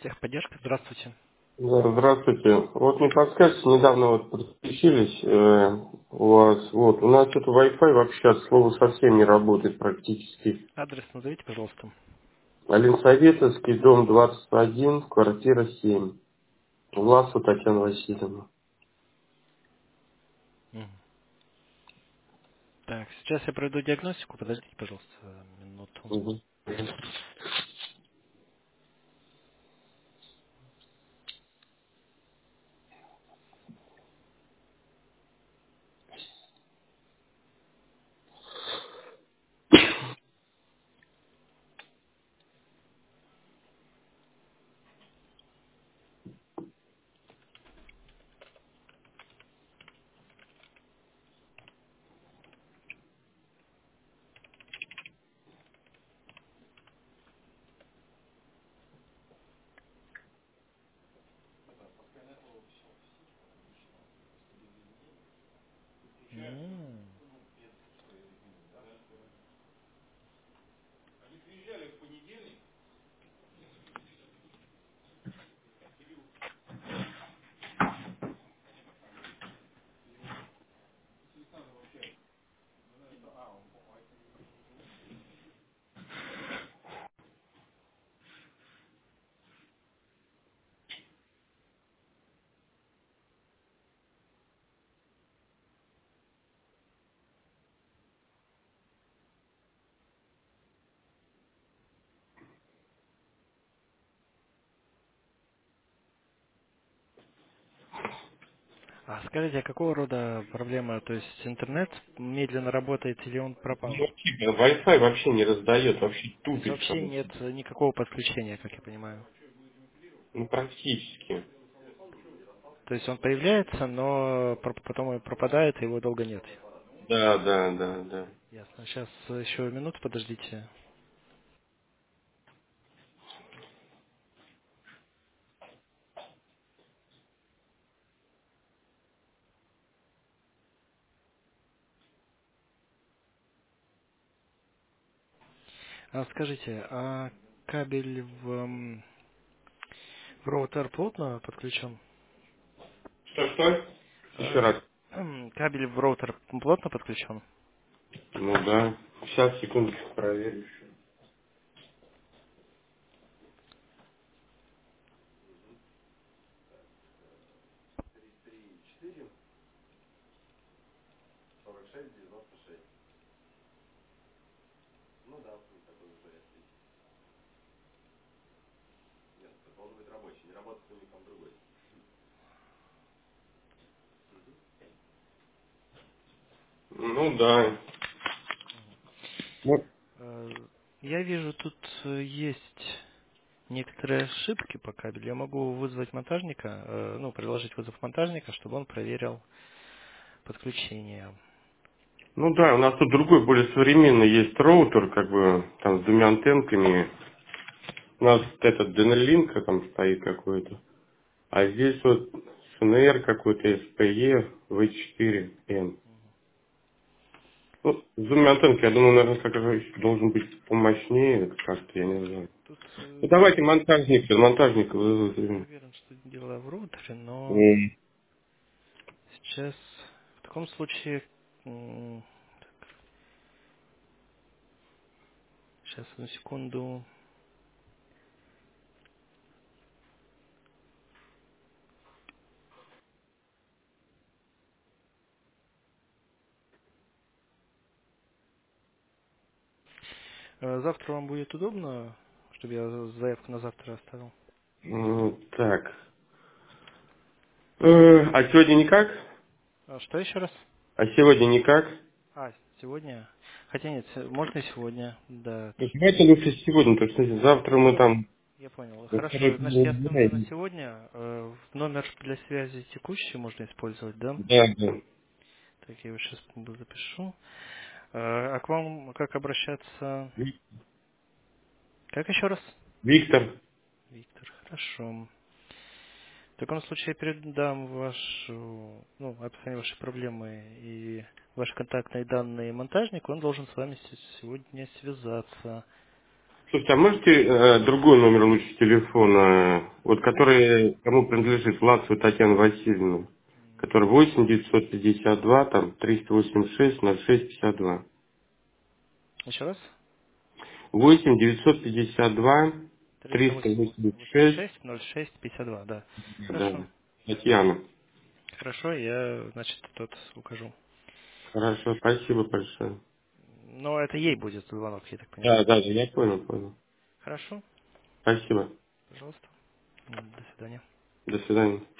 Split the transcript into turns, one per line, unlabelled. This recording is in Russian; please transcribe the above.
Техподдержка, здравствуйте.
Да, здравствуйте. Вот не подскажете, недавно вот подключились у вас. Вот, у нас это Wi-Fi вообще от слова совсем не работает практически.
Адрес назовите, пожалуйста.
Ленсоветовский, дом 21, квартира 7. Власова Татьяна Васильевна.
Мгм. Так, сейчас я проведу диагностику. Подождите, пожалуйста, минуту.
Мгм.
М. А скажите, а какого рода проблема? То есть интернет медленно работает или он пропал?
Ну, типа, Wi-Fi вообще не раздает, вообще
То есть
тупит
вообще
как бы.
нет никакого подключения, как я понимаю.
Ну, практически.
То есть он появляется, но потом и пропадает, и его долго нет.
Да, да, да, да.
Ясно. Сейчас еще минуту подождите. А скажите, а кабель в роутер плотно подключен?
Что? Еще
А,
раз.
Кабель в роутер плотно подключен?
Ну да. Сейчас, секундочку, проверю еще. Ну да. Ну,
Я вижу, тут есть некоторые ошибки по кабелю. Я могу вызвать монтажника, ну, предложить вызов монтажника, чтобы он проверил подключение.
Ну да, у нас тут другой, более современный есть роутер, как бы, там с двумя антенками. У нас этот DNL-линк там стоит какой-то. А здесь вот СНР какой-то, SPE, V4N. Ну, с двумя антенками, я думаю, наверное, как должен быть помощнее, как-то, я не знаю.
Тут
Ну давайте монтажника
не
вызовем.
уверен, что дело в роутере, но
М.
сейчас в таком случае, сейчас одну секунду. Завтра вам будет удобно, чтобы я заявку на завтра оставил?
Так. А сегодня никак?
А что еще раз?
А сегодня никак?
А, сегодня? Хотя нет, можно и сегодня, да.
То есть давайте лучше сегодня, потому что завтра мы там...
Я понял.
во второй
Хорошо, значит, я
половине
остановлю на
дня.
сегодня. Номер для связи текущий можно использовать, да?
Да, да.
Так, я его сейчас запишу. А к вам как обращаться? Как еще раз?
Виктор.
Виктор, хорошо. В таком случае я передам вашу, ну, описание вашей проблемы и ваши контактные данные монтажнику. Он должен с вами сегодня связаться.
Слушайте, а можете другой номер лучше телефона, вот который кому принадлежит, Власовой Татьяна Васильевна, который 8 952 там 386 06 52.
Еще раз.
8 952 386,
386 06 52, да.
да,
Хорошо.
Татьяна.
Хорошо, я, значит, тот укажу.
Хорошо, спасибо большое.
Но это ей будет звонок, я так
Да,
понимаю.
да, я понял.
Хорошо,
Спасибо.
пожалуйста. До свидания.
До свидания.